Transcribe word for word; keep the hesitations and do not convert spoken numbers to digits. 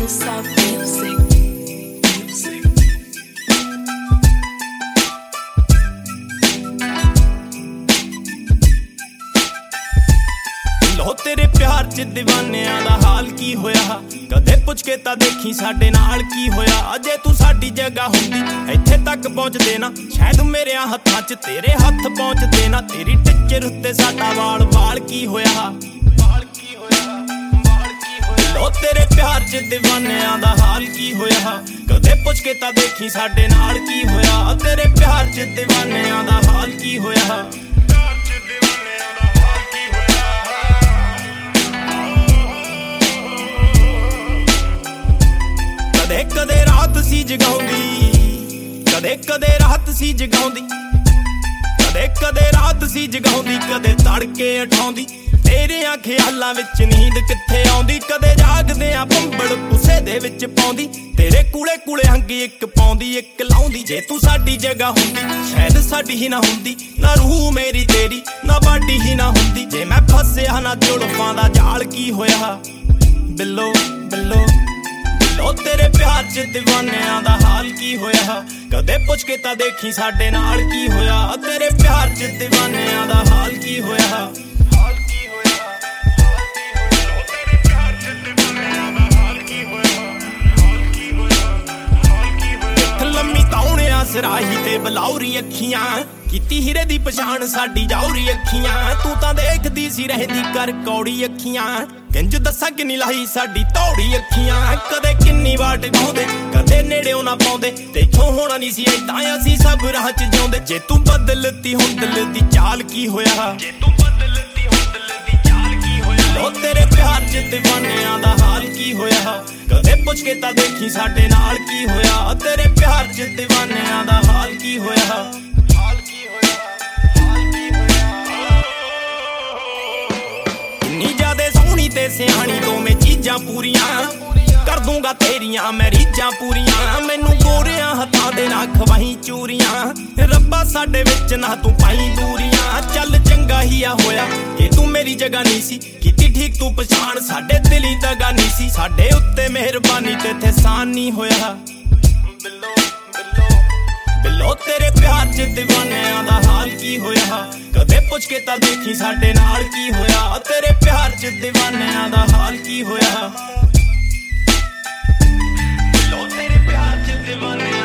Soft music. ਲੋ ਤੇਰੇ ਪਿਆਰ ਚ دیਵਾਨਿਆਂ ਦਾ ਹਾਲ ਕੀ ਹੋਇਆ, ਕਦੇ ਪੁੱਛ ਕੇ ਤਾਂ ਦੇਖੀ ਸਾਡੇ ਨਾਲ ਕੀ ਹੋਇਆ। ਅਜੇ ਤੂੰ ਸਾਡੀ ਜਗ੍ਹਾ ਹੁੰਦੀ ਇੱਥੇ ਤੱਕ ਪਹੁੰਚਦੇ ਨਾ, ਸ਼ਾਇਦ ਮੇਰਿਆਂ ਹੱਥਾਂ ਚ ਤੇਰੇ ਹੱਥ ਪਹੁੰਚਦੇ ਨਾ। ਤੇਰੀ ਟਿੱਚਰ ਉੱਤੇ ਸਾਡਾ ਵਾਲ ਵਾਲ ਕੀ ਹੋਇਆ, ਵਾਲ ਕੀ ਹੋਇਆ, ਵਾਲ ਕੀ ਹੋਇਆ। ਲੋ ਤੇਰੇ ਪਿਆਰ ਚ دیਵਾਨਿਆਂ ਦਾ ਹਾਲ ਕੀ ਹੋਇਆ, ਕਦੇ ਪੁੱਛ ਕੇ ਤਾਂ ਦੇਖੀ ਸਾਡੇ ਨਾਲ ਕੀ ਹੋਇਆ। ਤੇਰੇ ਪਿਆਰ ਚ دیਵਾਨਿਆਂ ਦਾ ਹਾਲ ਕੀ ਹੋਇਆ, ਕਦੇ ਕਦੇ ਰਾਤ ਸੀ ਜਗਾਉਂਦੀ, ਕਦੇ ਕਦੇ ਰਾਤ ਸੀ ਜਗਾਉਂਦੀ, ਕਦੇ ਕਦੇ ਰਾਤ ਸੀ ਜਗਾਉਂਦੀ, ਕਦੇ ਤੜਕੇ ਉਠਾਉਂਦੀ। ਤੇਰਿਆਂ ਖਿਆਲਾਂ ਵਿੱਚ ਨੀਂਦ ਕਿੱਥੇ ਆਉਂਦੀ, ਕਦੇ ਜਾਗਦੇ ਆ ਬੰਬਲ ਗੁੱਸੇ ਦੇ ਵਿੱਚ ਪਾਉਂਦੀ। ਤੇਰੇ ਕੂਲੇ ਕੂਲੇ ਹੰਗੀ ਇੱਕ ਪਾਉਂਦੀ ਇੱਕ ਲਾਉਂਦੀ। ਜੇ ਤੂੰ ਸਾਡੀ ਜਗ੍ਹਾ ਹੁੰਦੀ ਸ਼ਾਇਦ ਸਾਡੀ ਹੀ ਨਾ ਹੁੰਦੀ, ਨਾ ਰੂਹ ਮੇਰੀ ਤੇਰੀ ਨਾ ਬਾਡੀ ਹੀ ਨਾ ਹੁੰਦੀ। ਜੇ ਮੈਂ ਫਸਿਆ ਨਾ ਜੁਲਫਾਂ ਦਾ ਜਾਲ ਕੀ ਹੋਇਆ, ਬਿੱਲੋ ਬਿੱਲੋ ਲੋ ਤੇਰੇ ਪਿਆਰ ਚ دیਵਾਨਿਆਂ ਦਾ ਹਾਲ ਕੀ ਹੋਇਆ, ਕਦੇ ਪੁੱਛ ਕੇ ਤਾਂ ਦੇਖੀ ਸਾਡੇ ਨਾਲ ਕੀ ਹੋਇਆ। ਤੇਰੇ ਪਿਆਰ ਚ دیਵਾਨਿਆਂ ਦਾ ਹਾਲ ਕੀ ਹੋਇਆ, ਹਾਲ ਕੀ ਹੋਇਆ, ਲੋ ਤੇਰੇ ਪਿਆਰ ਚ دیਵਾਨਿਆਂ ਦਾ ਹਾਲ ਕੀ ਹੋਇਆ, ਹਾਲ ਕੀ ਹੋਇਆ, ਹਾਲ ਕੀ ਹੋਇਆ। ਲੰਮੀ ਤੌਣਿਆ ਸਰਾਹੀ ਤੇ ਬਲੌਰੀ ਅੱਖੀਆਂ, ਕੀਤੀ ਹੀਰੇ ਦੀ ਪਛਾਣ ਸਾਡੀ ਜੌਹਰੀ ਅੱਖੀਆਂ। ਤੂੰ ਤਾਂ ਦੇਖਦੀ ਸੀ ਰਹਿੰਦੀ ਕਰ ਕੌੜੀ ਅੱਖੀਆਂ, ਕਿੰਜ ਦੱਸਾਂ ਕਿੰਨੀ ਲਾਈ ਸਾਡੀ ਧੌੜੀ ਅੱਖੀਆਂ। ਕਦੇ ਕਿੰਨੀ ਵਾਰ ਟਿਕਾਉਂਦੇ ਕਦੇ ਨੇੜਿਓਂ ਨਾ ਪਾਉਂਦੇ, ਤੇਥੋਂ ਹੋਣਾ ਨਹੀਂ ਸੀ ਏਦਾਂ ਅਸੀਂ ਸਭ ਰਾਹ ਚ ਜਿਉਂਦੇ। ਜੇ ਤੂੰ ਬਦਲਤੀ ਹੁਣ ਦਿਲ ਦੀ ਚਾਲ ਕੀ ਹੋਇਆ, ਜੇ ਤੂੰ ਬਦਲਤੀ ਹੁਣ ਦਿਲ ਦੀ ਚਾਲ ਕੀ ਹੋਇਆ। ਲੋ ਤੇਰੇ ਪਿਆਰ ਚ دیਵਾਨਿਆਂ ਦਾ ਹਾਲ ਕੀ ਹੋਇਆ, ਕਦੇ ਪੁੱਛ ਕੇ ਤਾਂ ਦੇਖੀ ਸਾਡੇ ਨਾਲ ਕੀ ਹੋਇਆ। ਤੇਰੇ ਪਿਆਰ ਚ دیਵਾਨਿਆਂ ਦਾ ਹਾਲ ਕੀ ਹੋਇਆ, ਹਾਲ ਕੀ ਹੋਇਆ, ਹਾਲ ਕੀ ਹੋਇਆ। ਇੰਨੀ ਜ਼ਿਆਦੇ ਸੋਹਣੀ ਤੇ ਸਿਆਣੀ ਦੋਵੇਂ ਚੀਜ਼ਾਂ ਪੂਰੀਆਂ, ਕਰ ਦੂੰਗਾ ਤੇਰੀਆਂ ਮੈਂ ਰੀਝਾਂ ਪੂਰੀਆਂ। ਮੈਨੂੰ ਗੋਰਿਆਂ ਹੱਥਾਂ ਦੇ ਨਾ ਖਵਾਈ ਚੂਰੀਆਂ, ਰੱਬਾ ਸਾਡੇ ਵਿੱਚ ਨਾ ਤੂੰ ਪਾਈ ਦੂਰੀਆਂ। ਚੱਲ ਚੰਗਾ ਹੀ ਆ ਹੋਇਆ ਕਿ ਤੂੰ ਮੇਰੀ ਜਗ੍ਹਾ ਨਹੀਂ ਸੀ, ਕੀਤੀ ਠੀਕ ਤੂੰ ਪਛਾਣ ਸਾਡੇ ਦਿਲੀ ਦਗਾ ਨਹੀਂ ਸੀ। ਸਾਡੇ ਉੱਤੇ ਮਿਹਰਬਾਨੀ ਤੇ ਇੱਥੇ ਸਾਨ ਨਹੀਂ ਹੋਇਆ, ਬਿੱਲੋ ਬਿੱਲੋ ਬਿੱਲੋ ਤੇਰੇ ਪਿਆਰ ਚ دیਵਾਨਿਆਂ ਦਾ ਹਾਲ ਕੀ ਹੋਇਆ, ਕਦੇ ਪੁੱਛ ਕੇ ਤਾਂ ਦੇਖੀ ਸਾਡੇ ਨਾਲ ਕੀ ਹੋਇਆ। ਤੇਰੇ ਪਿਆਰ ਚ دیਵਾਨਿਆਂ ਦਾ ਹਾਲ ਕੀ ਹੋਇਆ, ਲੋ ਤੇਰੇ ਪਿਆਰ ਚ دیਵਾਨਿਆਂ